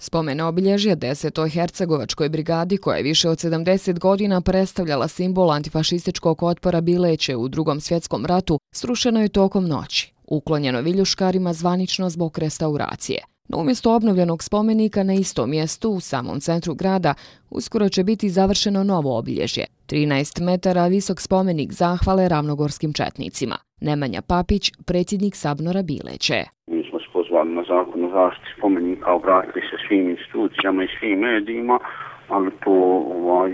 Spomen obilježja 10. Hercegovačkoj brigadi, koja je više od 70 godina predstavljala simbol antifašističkog otpora Bileće u Drugom svjetskom ratu, srušeno je tokom noći, uklonjeno viljuškarima zvanično zbog restauracije. No umjesto obnovljenog spomenika na istom mjestu, u samom centru grada, uskoro će biti završeno novo obilježje. 13 metara visok spomenik zahvale ravnogorskim četnicima. Nemanja Papić, predsjednik Sabnora Bileće. Mi smo se pozvali na zakon o zaštiti spomenika, obratili se svim institucijama i svim medijima, ali to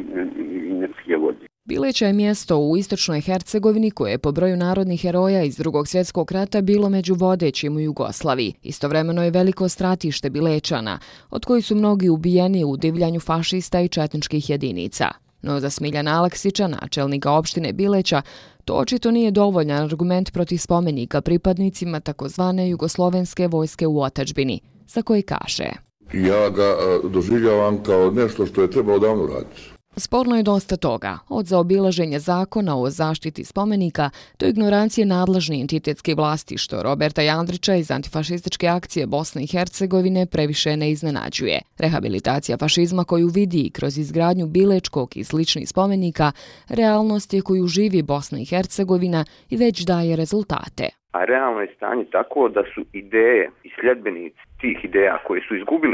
ne prijevodi. Bileća je mjesto u istočnoj Hercegovini koje je po broju narodnih heroja iz Drugog svjetskog rata bilo među vodećim u Jugoslaviji. Istovremeno je veliko stratište Bilećana, od kojih su mnogi ubijeni u divljanju fašista i četničkih jedinica. No za Smiljana Aleksića, načelnika opštine Bileća, to očito nije dovoljan argument protiv spomenika pripadnicima takozvane jugoslovenske vojske u otadžbini, za koji kaže: Ja ga doživljavam kao nešto što je trebalo davno raditi. Sporno je dosta toga, od zaobilaženja zakona o zaštiti spomenika do ignorancije nadležne entitetske vlasti, što Roberta Jandrića iz antifašističke akcije Bosne i Hercegovine previše ne iznenađuje. Rehabilitacija fašizma koju vidi kroz izgradnju Bilečkog i sličnih spomenika, realnost je koju živi Bosna i Hercegovina i već daje rezultate. A realno je stanje tako da su ideje i sljedbenici tih ideja koje su izgubile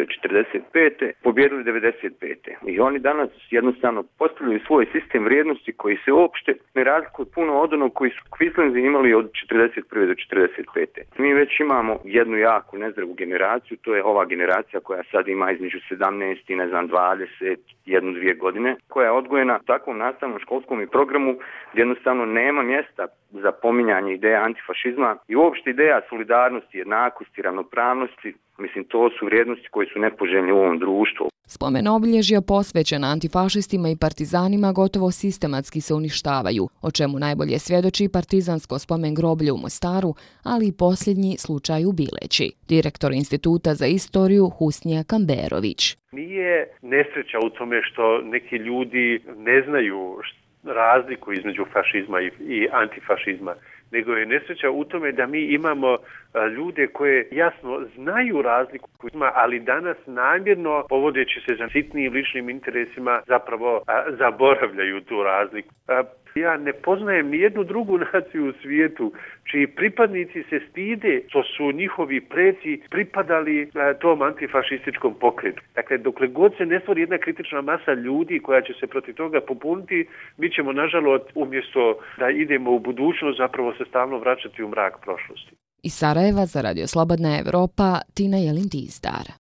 45. pobjedili 95. I oni danas jednostavno postavljaju svoj sistem vrijednosti koji se uopšte ne razlikuje puno od onog koji su Kvislinzi imali od 41. do 45. Mi već imamo jednu jako nezdravu generaciju, to je ova generacija koja sad ima između 17 i 20, 1-2 godine, koja je odgojena u takvom nastavnom školskom i programu gdje jednostavno nema mjesta za pominjanje ideja antifašizma i uopšte ideja solidarnosti, jednakosti, ravnopravnosti. Mislim, to su vrijednosti koje su nepoželjne u ovom društvu. Spomen obilježja posvećena antifašistima i partizanima gotovo sistematski se uništavaju, o čemu najbolje svjedoči partizansko spomen groblje u Mostaru, ali i posljednji slučaj u Bileći. Direktor Instituta za istoriju Husnija Kamberović. Nije nesreća u tome što neki ljudi ne znaju razliku između fašizma i antifašizma, nego je nesreća u tome da mi imamo ljude koje jasno znaju razliku, ali danas namjerno, povodeći se za sitnim ličnim interesima, zapravo zaboravljaju tu razliku. Ja ne poznajem nijednu drugu naciju u svijetu čiji pripadnici se stide što su njihovi preci pripadali tom antifašističkom pokretu. Dakle, dokle god se ne stvori jedna kritična masa ljudi koja će se protiv toga pobuniti, mi ćemo nažalost umjesto da idemo u budućnost zapravo se stalno vraćati u mrak prošlosti. Iz Sarajeva za Radio Slobodna Evropa, Tina Jelin Tizdar.